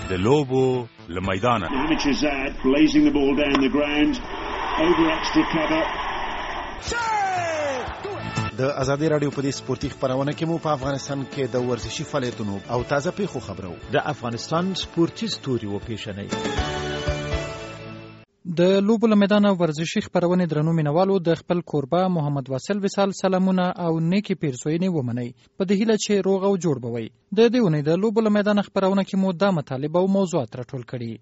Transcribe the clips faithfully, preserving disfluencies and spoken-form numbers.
د لوبو له میدانه. د ازادي رادیو په دې سپورتي خبرونه کې مو په افغانستان کې د ورزشي فعالیتونو او تازه پیښو خبرو د افغانستان سپورتي ستوري و پیښنې د لوبو له میدانه ورزشي خبرونه درنو مینوالو د خپل کوربه محمد واصل وصال سلامونه او نیکی پیرسوینې ومني په دې هیله چې روغ او جوړ بوي. د دې ونې د لوبو له میدانه خبرونه کې مو د مطالبه او موضوعات راټول کړي.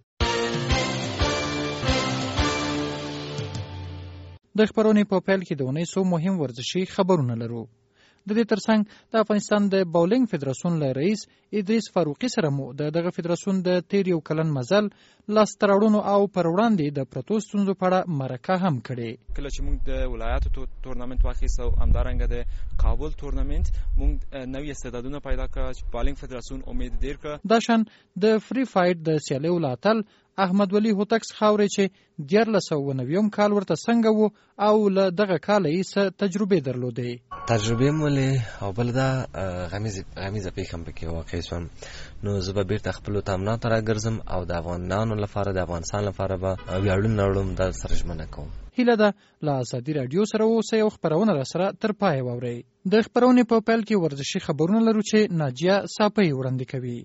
د خبرونې په پیل کې د ونې سو مهم ورزشي خبرونه لرو. د دې ترڅنګ د افغانستان د باولینګ فدراسیون له رئیس ادریس فاروقي سره مو د دغه فدراسیون د تیر یو کلن مزل لاستراړونو او پر وړاندې د پروتو ستونزو په اړه مرکه هم کړې. کله چې موږ د ولایاتو تورنمنت واخیست او همدارنګه د کابل تورنمنت موږ نوې استعدادونه پیدا کړ چې باولینګ فدراسیون امید ډیر کړ. دا شان د فری فایټ د سیالیو لاتل احمد ولی هوتکس خاورې چې دیارلس سوه نویم کال ورته څنګه وو او له دغه کاله یې څه تجربې درلودې. تجربې مولې او بل دا غمیزه غمیزه پیښه هم پکې واقع شوم. نو زه به بیرته خپلو تمریناتو ته راګرځم او د افغانانو لپاره د افغانستان لپاره به ویاړونه وړم دا سره ژمنه کوم. هیله ده له ازادي راډیو سره اوسئ او خبرونه را سره تر پایه واورئ. د خبرونې په پیل کې ورزشي خبرونه لرو چې ناجیه ساپۍ وړاندې کوي.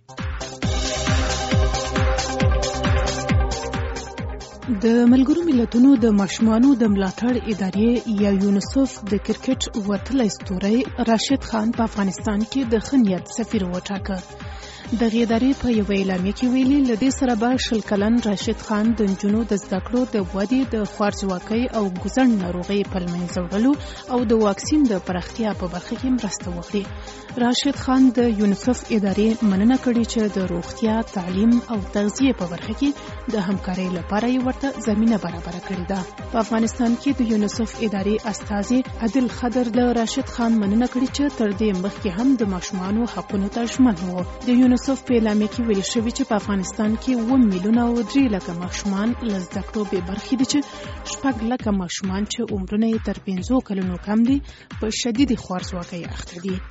د ملګرو ملتونو د ماشومانو د ملاتړ ادارې یا یونیسف د کرکټ وتلی ستوری راشد خان په افغانستان کې د ښه نیت سفیر وټاکه. د ادارې په یو اعلامیه کې ویلي له دې سره به شل کلن راشد خان د نجونو د زده کړو د ودې د خوارځواکۍ او ګوزڼ ناروغۍ په له منځه وړلو او د واکسین د پراختیا په برخه کې مرسته وکړي. راشد خان د یونیسف ادارې مننه کړې چې د روغتیا، تعلیم او تغذیه په برخه کې د همکارۍ لپاره یې ورته زمینه برابره کړې ده. په افغانستان کې د یونیسف ادارې استازي عادل خضر له راشد خان مننه کړې چې تر دې مخکې هم د ماشومانو حقونو ته ژمن وو. د یونیسف په اعلامیه کې ویل شوي چې په افغانستان کې اووه میلیونه او درې لکه ماشومان له زده کړو بې برخې دي چې شپږ لکه ماشومان چې عمرونه یې تر پنځو کلونو کم دي په شدیدې خوارځواکۍ اخته دي.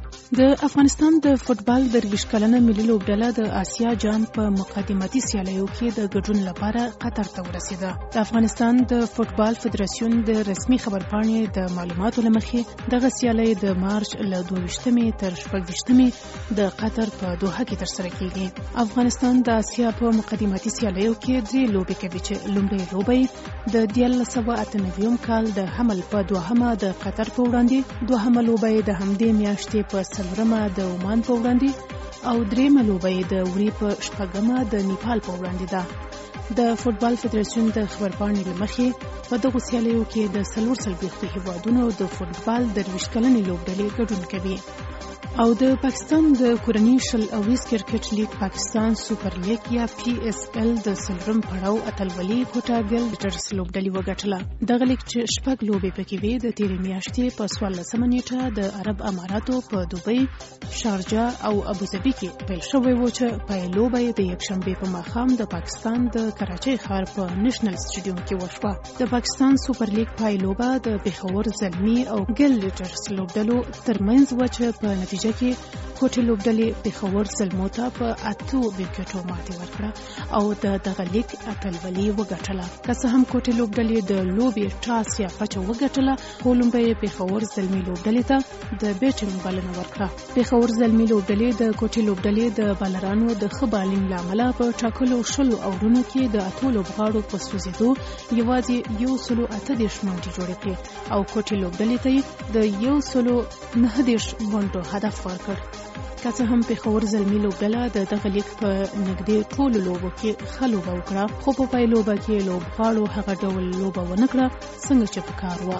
د افغانستان د فوټبال درویشت کلنه ملي لوبډله د آسیا جام په مقدمتي سیالیو کې د ګډون لپاره قطر ته ورسېده. د افغانستان د فوټبال فدراسیون د رسمي خبرپاڼې د معلوماتو له مخې دغه سیالۍ د مارچ له دوه ویشتمې تر شپږ ویشتمې د قطر په دوحه کې ترسره کیږي. افغانستان د آسیا په مقدمتي سیالیو کې درې لوبې کوي چې لومړۍ لوبه د دیارلس سوه اته نوي کال د حمل په دوهمه د قطر په وړاندې، دوهمه لوبه د همدې میاشتې په څلورمه د عمان په وړاندې او درېیمه لوبه یې د وری په شپږمه د نیپال په وړاندې ده. د فوټبال فدراسیون د خبرپاڼې له مخې په دغو سیالیو کې د څلور څلوېښتو هېوادونو د فوټبال درویشت کلنې لوبډلې ګډون کوي. او د پاکستان د کورني شل اویز کرکټ لیګ پاکستان سوپر لیګ یا پی اس ال د څلورم پړاو اتلولي کوټا ګلډرز لوبډلې وګټله. دغه لیګ چې شپږ لوبې پکې وې د تېرې میاشتې په څوارلسمه نیټه د عرب اماراتو په دوبۍ، شارجه او ابوظبي کې پیل شوی و چې پای لوبه یې د یکشنبې په ماښام د پاکستان د کراچۍ ښار په نیشنل سټیډیوم کې وشوه. د پاکستان سوپر لیګ پای لوبه د پېښور زلمي او ګلډرز لوبډلو ترمنځ و چې په نتیجه کې کوټې لوبډلې پېښور زلمو ته په اتو وکټو ماتې ورکړه او د دغه لیګ اتلولي وګټله. که څه هم کوټې لوبډلې د لوبې ټاس یا پچه وګټله، خو لومړی پېښور زلمي لوبډلې ته د بیټینګ بلنه ورکړه. پېښور زلمي لوبډلې د کوټې لوبډلې د بالرانو د ښه بالینګ له امله په ټاکلو شلو اورونو کې د اتو لوبغاړو په سوځېدو یوازې یو سلو اته دېرش منډې جوړې کړې او کوټې لوبډلې ته یې د یو سلو نهه دېرش منډو هدف ورکړ. که څه هم پېښور زلمي لوبډله د دغه لیګ په نږدې ټولو لوبو کې ښه لوبه وکړه، خو په پای لوبه کې لوبغاړو هغه ډول لوبه ونه کړه څنګه چې پکار وه.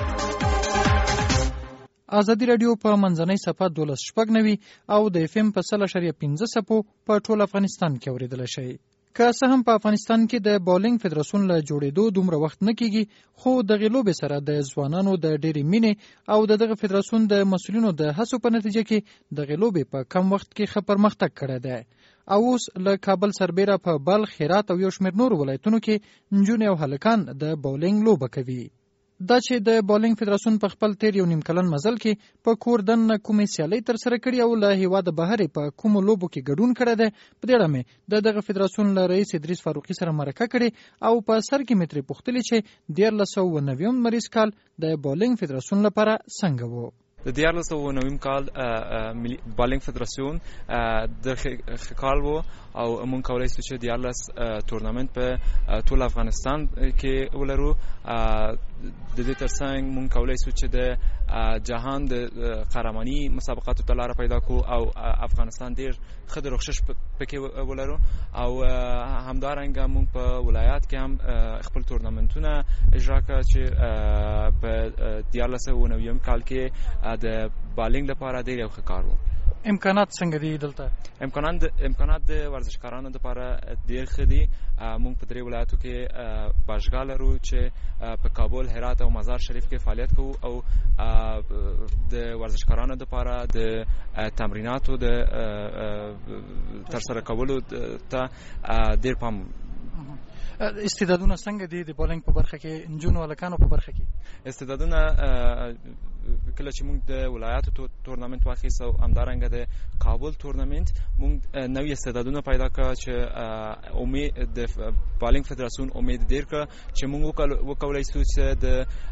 ازادي راډیو په منځنۍ صفحه دولس شپږ نوي او د اف ام په سل اشاریه پنځه څپو په ټول افغانستان کې اورېدلی شئ. که څه هم په افغانستان کې د باولینګ فدراسیون له جوړېدو دومره وخت نه کیږي، خو دغې لوبې سره د ځوانانو د ډېرې مینې او د دغه فدراسیون د مسؤلینو د هڅو په نتیجه کې دغې لوبې په کم وخت کې ښه پرمختګ کړی دی. او اوس له کابل سربیره په بلخ، هرات او یو شمېر نورو ولایتونو کې نجونې او هلکان د باولینګ لوبه کوي. دا چې د بالینګ فدراسیون په خپل تیر یو نیم کلن مزل کې په کور دننه کومې سیالۍ ترسره کړي او له هیواده بهر په کومو لوبو کې ګډون کړی دی، په دې اړه مې د دغه فدراسیون له رئیس ادریس فاروقي سره مرکه کړې او په سر کې مې ترې پوښتلې چې دیارلس سوه اوه نوي مریض کال د بالینګ فدراسیون لپاره څنګه و. د دیارلس سوه اوه نوي کال بالینګ فدراسیون د ښه کال و او مونږ کولی شو چې دیارلس تورنمنت په ټول افغانستان کې ولرو. د دې ترڅنګ مونږ کولی شو چې د جهان د قهرماني مسابقاتو ته لاره پیدا کړو او افغانستان ډېر ښه د رخصش پکې ولرو او همدارنګه مونږ په ولایات کې هم خپل تورنمنتونه اجرا کړه چې په دیارلس سوه اوه نوي کال کې د بالینګ لپاره ډېر یو ښه کار و. امکانات څنګه دي دلته؟ امکانات امکانات د ورزشکارانو لپاره ډېر ښه دي. مونږ په درې ولایتو کې باشګاه لرو چې په کابل، هرات او مزار شریف کې فعالیت کوو او د ورزشکارانو لپاره د تمریناتو د ترسره کولو ته ډېر پام. استعدادونه څنګه دي د بالینګ په برخه کې، نجونو هلکانو په برخه کې؟ استعدادونه کله چې موږ د ولایاتو تورنمنت واخیست او همدارنګه د کابل تورنمنت، موږ نوي استعدادونه پیدا کړه چې امید د بالینګ فدراسیون امید ډېر کړه چې موږ وکولی شو چې د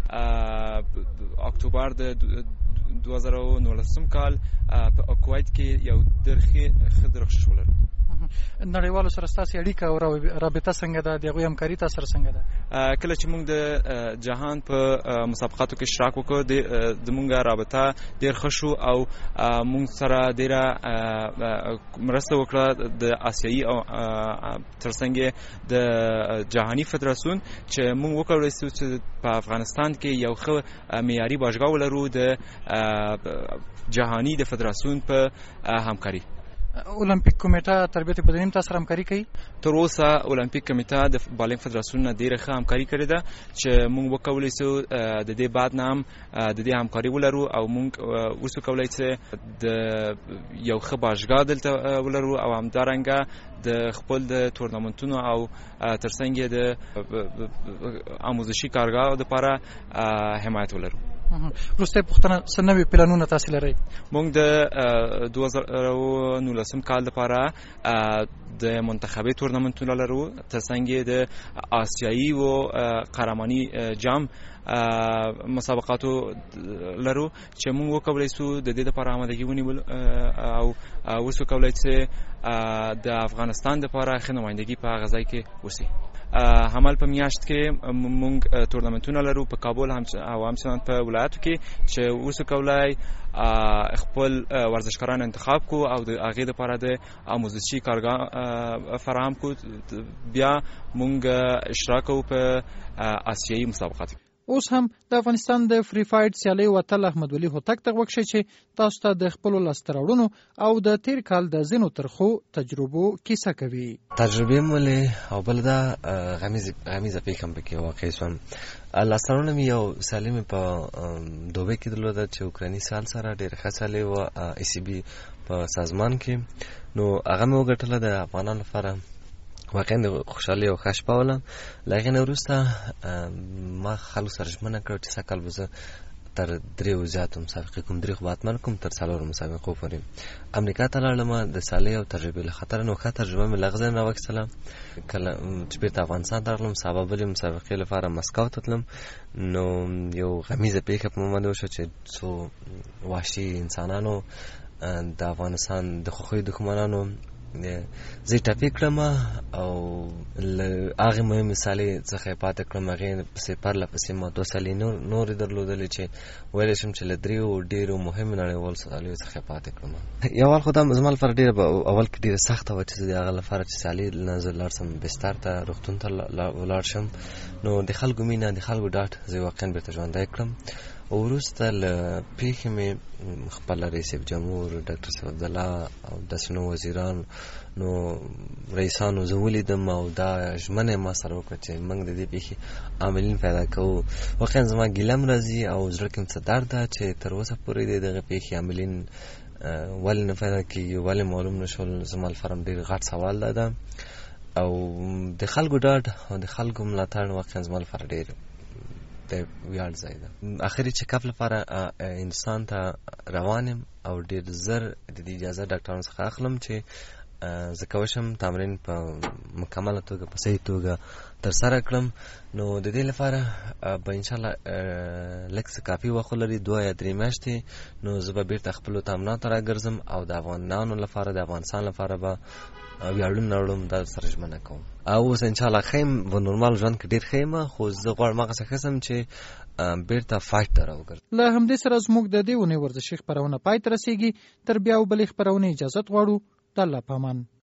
اکتوبر د دوه زره نولسم کال په کویت کې یو ډېر ښه درخشش ولرو. نړیوالو سره ستاسې اړیکه او رابطه څنګه ده؟ د هغوی همکاري تاسو سره څنګه ده؟ کله چې موږ د جهان په مسابقاتو کې اشتراک وکړو، زموږ رابطه ډېر ښه شو او موږ سره ډېره مرسته وکړه د آسیایي او ترڅنګ د جهاني فدراسیون چې موږ وکولی شو چې په افغانستان کې یو ښه معیاري باشګاه ولرو د جهاني د فدراسیون په همکاري. اولمپیک کمیټه تربیت بدني تاسو سره همکاري کوي؟ تر اوسه اولمپیک کمیټه د بالینګ فدراسیون نه ډېره ښه همکاري کړې ده چې موږ وکولی شو د دې بعد نه هم د دې همکاري ولرو او موږ اوس وکولی چې د یو ښه باشګاه دلته ولرو او همدارنګه د خپل د تورنمنتونو او ترڅنګ د آموزشي کارګاه لپاره حمایت ولرو. وروسته پوښتنه، څه نوي پلانونه تاسې لرئ؟ موږ د دوه زره نولسم کال لپاره د منتخبي تورنمنتونه لرو، ترڅنګ د آسیایي و قهرماني جام مسابقاتو لرو چې موږ وکولی شو د دې لپاره آمادګي ونیول او اوس وکولی چې د افغانستان لپاره ښه نمایندګي په هغه ځای کې وشي. حمل په میاشت کې موږ تورنمنتونه لرو په کابل او همچنان په ولایاتو کې چې اوس وکولی خپل ورزشکاران انتخاب کو او د هغې لپاره د آموزشي کارګاه فراهم کو. بیا موږ اشتراک کوو په آسیایي مسابقاتو. اوس هم د افغانستان د فری فایټ سیالۍ وتل احمد ولي هوتک ته وکړي چې تاسو ته د خپلو لاسته راوړنو او د تیر کال د ځینو ترخو تجربو کیسه کوي. تجربې مولې او بل دا غمیزه پیښه هم پکې واقع شوم. لاسته راوړنه مې یو سیالي مې په دوبۍ کې درلوده چې اوکراني سیال سره ډېره ښه سیالي وه ای سی بي په سازمان کې. نو هغه مې وګټله د افغانانو لپاره واقعا د خوشحالۍ او ښه شپه وله. له هغې نه وروسته ما خلکو سره ژمنه کړه چې سږ کال به زه تر دریو زیاتو مسابقې کوم، درې خو به حتما کوم، تر څلورو مسابقو پورې. امریکا ته لاړم د سیالۍ او تجربې له خطره. نو ښه تجربه مې له هغه ځای نه راواخیستله. کله چې بېرته افغانستان ته راغلم، سبا بلې مسابقې لپاره مسکو ته تلم، نو یو غمیزه پیښه په ما باندې وشوه چې څو وحشي انسانانو د افغانستان د خوښیو دښمنانو زه ټپي کړم او له هغې مهمې سیالۍ څخه یې پاتې کړم. هغې پسې پرله پسې ما دوه سیالۍ نورې درلودلې چې ویلی شم چې له دریو ډېرو مهمو نړیوالو سیالیو څخه یې پاتې کړم. یو وال خو دا زما لپاره ډېره اول کې ډېره سخته وه چې زه د هغه لپاره چې سیالۍ نه زه لاړ شم بستر ته، روغتون ته ولاړ شم. نو د خلکو مینه، د خلکو ډاډ زه واقعا بېرته ژوندی کړم. وروسته له پیښې مې خپل رئیس جمهور ډاکټر صف عبدالله او داسې نو وزیران نو رئیسانو زه ولیدم او دا ژمنه ما سره وکړه چې موږ د دې پیښې عاملین پیدا کوو. واقعا زما ګیله م راځي او زړه کې م څه درد ده چې تر اوسه پورې د دغه پیښې عاملین ولې نه پیدا کېږي، ولې معلوم نه شول. زما لپاره ډېر غټ سوال ده او د خلکو ډاډ او د خلکو ملاتړ واقعا زما لپاره ډېر د ویاړ ځای ده. اخري چیکاپ لپاره انسان ته روان یم او ډېر زر د دې اجازه ډاکټرانو څخه اخلم چې زه کولی شم تمرین په مکمله توګه په صحیح توګه ترسره کړم. نو د دې لپاره به انشاءالله لږ څه کافي وخت ولري، دوه یا درې میاشتې، نو زه به بیرته خپلو تمریناتو ته راګرځم او د افغانانو لپاره د افغانستان لپاره به ویاړونه وړم، دا سره ژمنه کوم. او اوس انشاءالله ښه یم، په نورمال ژوند کې ډېر ښه یم، خو زه غواړم هغسې ښه شم چې بیرته فایټ ته راوګرځم. له همدې سره زموږ د دې اونۍ ورزشي خپرونه پای ته رسېږي. تر بیا او بلې خپرونې اجازت غواړو. د الله په امان.